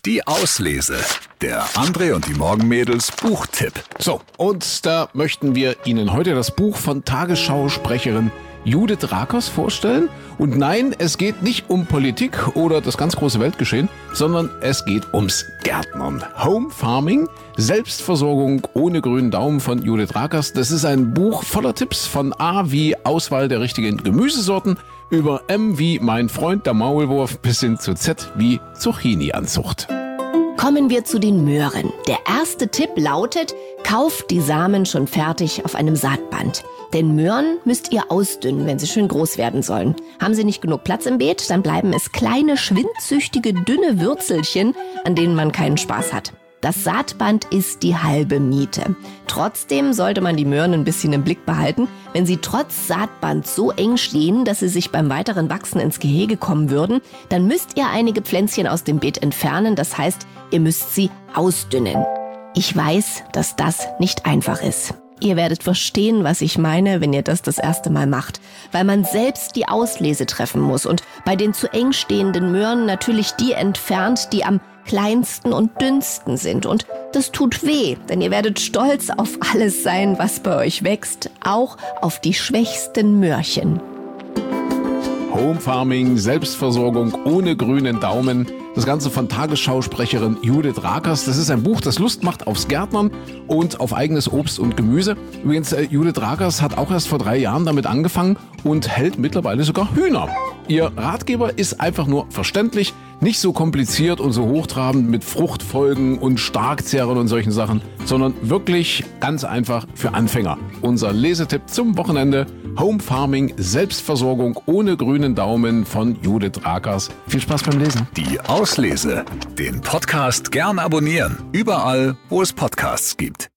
Die Auslese. Der André und die Morgenmädels Buchtipp. So, und da möchten wir Ihnen heute das Buch von Tagesschausprecherin Judith Rakers vorstellen. Und nein, es geht nicht um Politik oder das ganz große Weltgeschehen, sondern es geht ums Gärtnern. Home Farming, Selbstversorgung ohne grünen Daumen von Judith Rakers. Das ist ein Buch voller Tipps von A wie Auswahl der richtigen Gemüsesorten, über M wie mein Freund der Maulwurf bis hin zu Z wie Zucchini-Anzucht. Kommen wir zu den Möhren. Der erste Tipp lautet, kauft die Samen schon fertig auf einem Saatband. Denn Möhren müsst ihr ausdünnen, wenn sie schön groß werden sollen. Haben sie nicht genug Platz im Beet, dann bleiben es kleine, schwindsüchtige, dünne Würzelchen, an denen man keinen Spaß hat. Das Saatband ist die halbe Miete. Trotzdem sollte man die Möhren ein bisschen im Blick behalten. Wenn sie trotz Saatband so eng stehen, dass sie sich beim weiteren Wachsen ins Gehege kommen würden, dann müsst ihr einige Pflänzchen aus dem Beet entfernen. Das heißt, ihr müsst sie ausdünnen. Ich weiß, dass das nicht einfach ist. Ihr werdet verstehen, was ich meine, wenn ihr das erste Mal macht. Weil man selbst die Auslese treffen muss und bei den zu eng stehenden Möhren natürlich die entfernt, die am kleinsten und dünnsten sind. Und das tut weh, denn ihr werdet stolz auf alles sein, was bei euch wächst, auch auf die schwächsten Möhrchen. Home Farming, Selbstversorgung ohne grünen Daumen. Das Ganze von Tagesschausprecherin Judith Rakers. Das ist ein Buch, das Lust macht aufs Gärtnern und auf eigenes Obst und Gemüse. Übrigens, Judith Rakers hat auch erst vor 3 Jahren damit angefangen und hält mittlerweile sogar Hühner. Ihr Ratgeber ist einfach nur verständlich, nicht so kompliziert und so hochtrabend mit Fruchtfolgen und Starkzehren und solchen Sachen, sondern wirklich ganz einfach für Anfänger. Unser Lesetipp zum Wochenende: Home Farming, Selbstversorgung ohne grünen Daumen von Judith Rakers. Viel Spaß beim Lesen. Die Auslese. Den Podcast gern abonnieren. Überall, wo es Podcasts gibt.